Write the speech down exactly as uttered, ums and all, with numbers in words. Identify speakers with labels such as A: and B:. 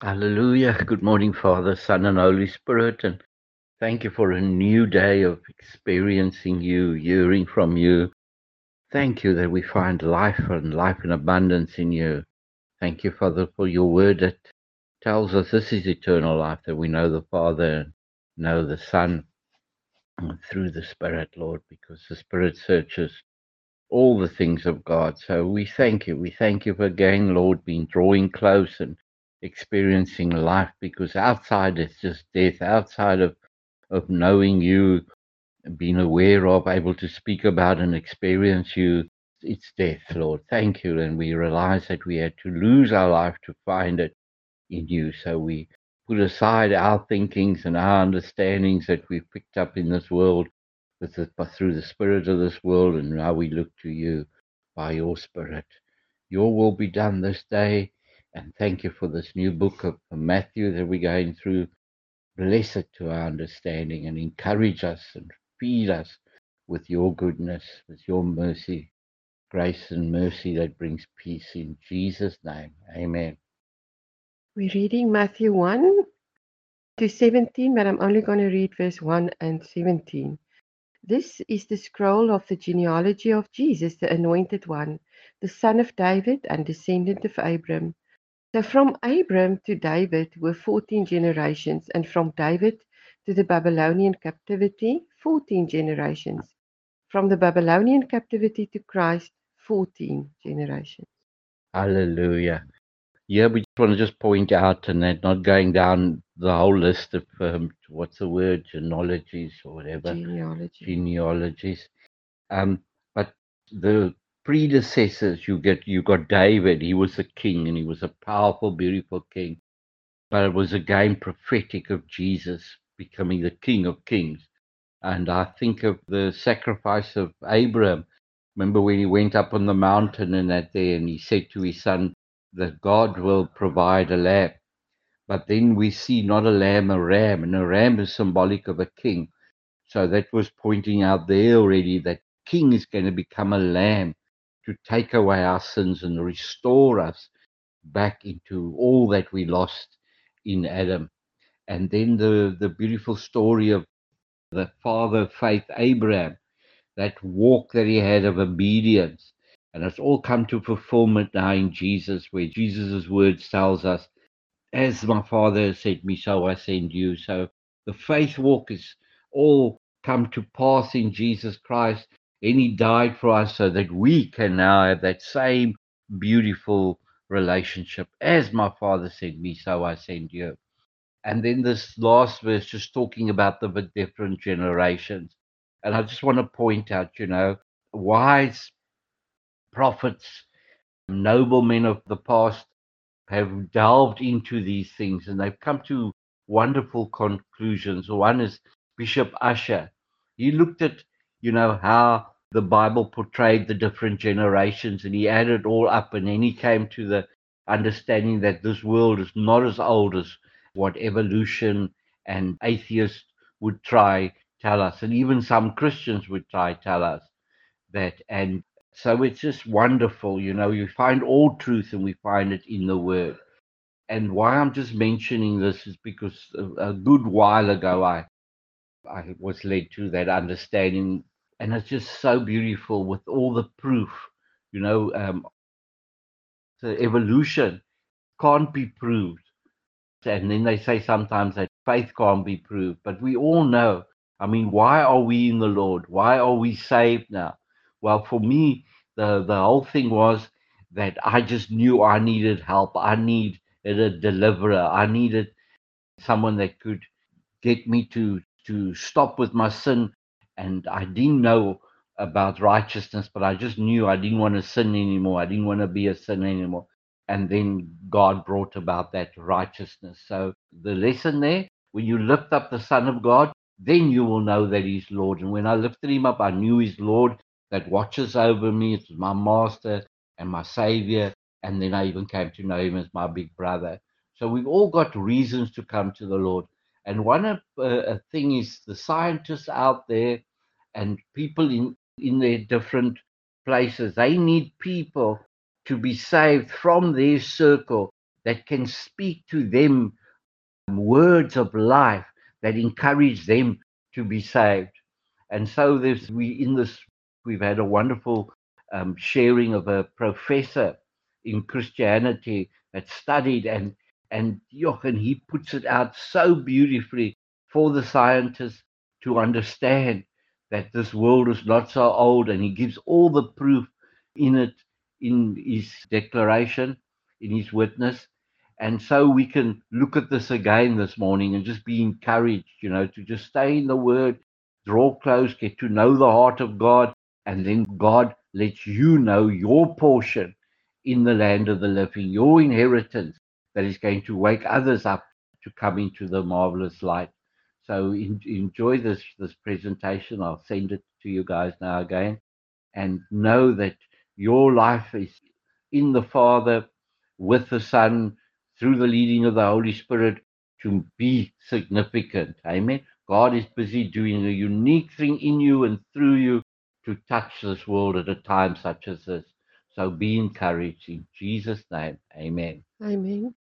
A: Hallelujah. Good morning, Father, Son, and Holy Spirit. And thank you for a new day of experiencing you, hearing from you. Thank you that we find life and life in abundance in you. Thank you, Father, for your word that tells us this is eternal life, that we know the Father and know the Son through the Spirit, Lord, because the Spirit searches all the things of God. So we thank you. We thank you for again, Lord, being drawing close and experiencing life, because outside it's just death. Outside of, of knowing you, being aware of, able to speak about and experience you, it's death, Lord. Thank you. And we realize that we had to lose our life to find it in you. So we put aside our thinkings and our understandings that we've picked up in this world with the, through the spirit of this world, and now we look to you by your spirit. Your will be done this day, and thank you for this new book of Matthew that we're going through. Bless it to our understanding and encourage us and feed us with your goodness, with your mercy, grace and mercy that brings peace in Jesus' name. Amen.
B: We're reading Matthew one to seventeen, but I'm only going to read verse one and seventeen. This is the scroll of the genealogy of Jesus, the Anointed One, the son of David and descendant of Abram. So from Abram to David were fourteen generations, and from David to the Babylonian captivity, fourteen generations. From the Babylonian captivity to Christ, fourteen generations.
A: Hallelujah. Yeah, we just want to just point out, and that not going down the whole list of um, what's the word, genealogies or whatever,
B: Genealogy.
A: genealogies. Um, but the predecessors, you get, you got David. He was a king, and he was a powerful, beautiful king. But it was again prophetic of Jesus becoming the King of Kings. And I think of the sacrifice of Abraham. Remember when he went up on the mountain and that there, and he said to his son that God will provide a lamb. But then we see not a lamb, a ram, and a ram is symbolic of a king. So that was pointing out there already that king is going to become a lamb to take away our sins and restore us back into all that we lost in Adam. And then the, the beautiful story of the father of faith, Abraham, that walk that he had of obedience. And it's all come to fulfillment now in Jesus, where Jesus' words tells us, as my Father has sent me, so I send you. So the faith walk is all come to pass in Jesus Christ. And he died for us so that we can now have that same beautiful relationship. As my Father sent me, so I send you. And then this last verse just talking about the different generations. And I just want to point out, you know, wise prophets, noblemen of the past have delved into these things and they've come to wonderful conclusions. One is Bishop Usher. He looked at, you know, how the Bible portrayed the different generations and he added all up, and then he came to the understanding that this world is not as old as what evolution and atheists would try tell us, and even some Christians would try tell us that. And so it's just wonderful, you know, you find all truth and we find it in the Word. And why I'm just mentioning this is because a, a good while ago I I was led to that understanding, and it's just so beautiful with all the proof, you know, um, the evolution can't be proved. And then they say sometimes that faith can't be proved, but we all know. I mean, why are we in the Lord? Why are we saved now? Well, for me, the the whole thing was that I just knew I needed help. I needed a deliverer. I needed someone that could get me to to stop with my sin. And I didn't know about righteousness, but I just knew I didn't want to sin anymore. I didn't want to be a sinner anymore. And then God brought about that righteousness. So the lesson there, when you lift up the Son of God, then you will know that he's Lord. And when I lifted him up, I knew he's Lord that watches over me. It's my master and my savior. And then I even came to know him as my big brother. So we've all got reasons to come to the Lord. And one of, uh, thing is the scientists out there and people in, in their different places, they need people to be saved from their circle that can speak to them words of life that encourage them to be saved. And so there's we in this we've had a wonderful um, sharing of a professor in Christianity that studied and and Jochen, he puts it out so beautifully for the scientists to understand that this world is not so old, and he gives all the proof in it in his declaration, in his witness. And so we can look at this again this morning and just be encouraged, you know, to just stay in the word, draw close, get to know the heart of God, and then God lets you know your portion in the land of the living, your inheritance that is going to wake others up to come into the marvelous light. So en- enjoy this this presentation. I'll send it to you guys now again, and know that your life is in the Father, with the Son, through the leading of the Holy Spirit, to be significant. Amen. God is busy doing a unique thing in you and through you to touch this world at a time such as this. So be encouraged in Jesus' name. Amen.
B: Amen.